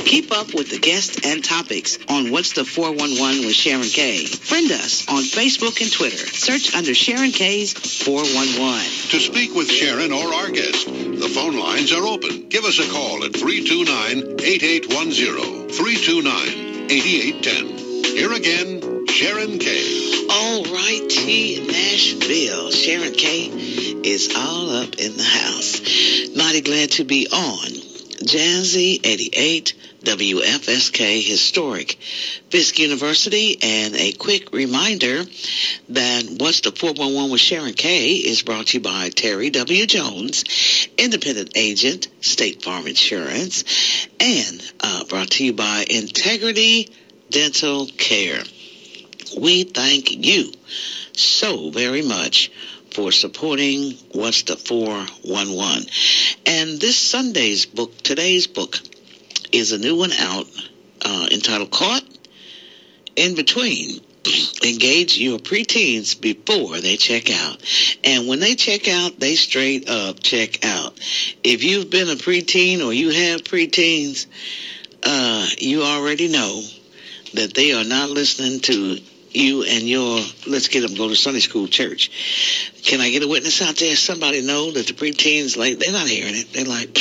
Keep up with the guests and topics on What's the 411 with Sharon K. Friend us on Facebook and Twitter. Search under Sharon K's 411. To speak with Sharon or our guest, the phone lines are open. Give us a call at 329-8810, 329-8810. Here again, Sharon K. All righty, Nashville. Sharon K is all up in the house. Mighty glad to be on Jazzy 88 WFSK Historic Fisk University. And a quick reminder that What's the 411 with Sharon K is brought to you by Terry W. Jones, independent agent, State Farm Insurance, and brought to you by Integrity Dental Care. We thank you so very much for supporting What's the 411. And this Sunday's book, today's book, is a new one out entitled Caught in Between. Engage your preteens before they check out. And when they check out, they straight up check out. If you've been a preteen or you have preteens, you already know that they are not listening to you and your let's get them go to Sunday school church. Can I get a witness out there? Somebody know that the preteens, like, they're not hearing it. They're like,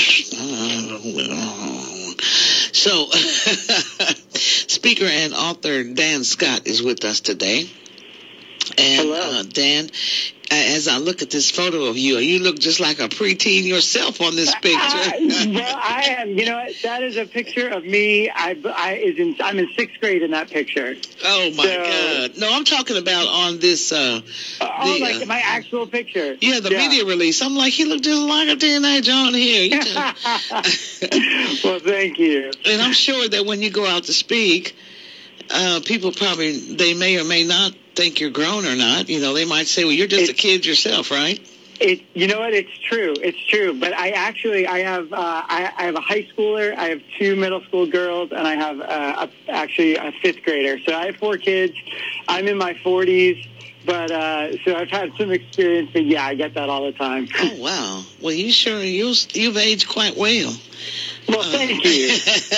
So, speaker and author Dan Scott is with us today. And Dan, as I look at this photo of you look just like a preteen yourself on this picture. Well, I am. You know what? That is a picture of me. I'm in sixth grade in that picture. Oh, my God. No, I'm talking about on this. Like my actual picture. Yeah, the media release. I'm like, he looked just like a teenage on here. Well, thank you. And I'm sure that when you go out to speak, people probably, they may or may not think you're grown or not. You know, they might say, well, you're just a kid yourself, right? You know what? It's true. But I have a high schooler, I have 2 middle school girls, and I have a fifth grader. So I have 4 kids. I'm in my 40s, but so I've had some experience. But yeah, I get that all the time. Oh wow! Well, you've aged quite well. Well, thank you.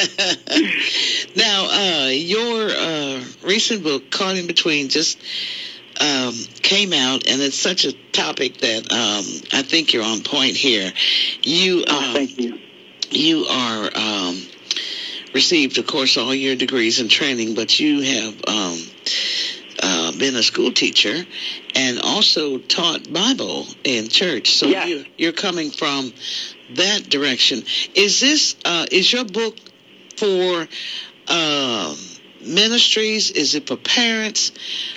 Now, your recent book, Caught in Between, just came out, and it's such a topic that I think you're on point here. Thank you. You are received, of course, all your degrees and training, but you have been a school teacher and also taught Bible in church. So you're coming from that direction. Is your book for ministries? Is it for parents?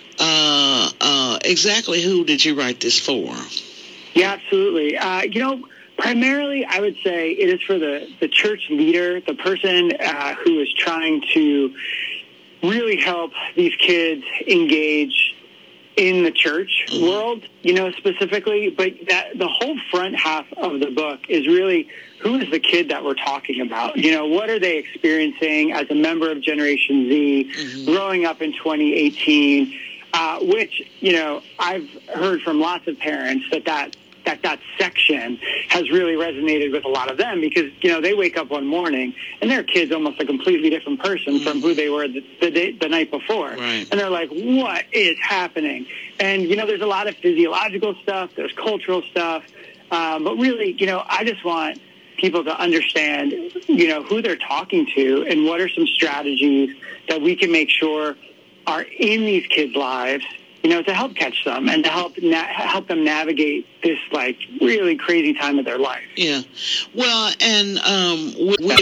Exactly who did you write this for? Yeah, absolutely. Primarily, I would say it is for the church leader, the person who is trying to really help these kids engage in the church world, specifically. But the whole front half of the book is really, who is the kid that we're talking about? What are they experiencing as a member of Generation Z, growing up in 2018, which, I've heard from lots of parents that section has really resonated with a lot of them because, they wake up one morning and their kid's almost a completely different person from who they were the night before. Right. And they're like, what is happening? And, there's a lot of physiological stuff, there's cultural stuff, but really, I just want people to understand, who they're talking to and what are some strategies that we can make sure are in these kids' lives, to help catch them and to help them navigate this, really crazy time of their life. Yeah. Well, and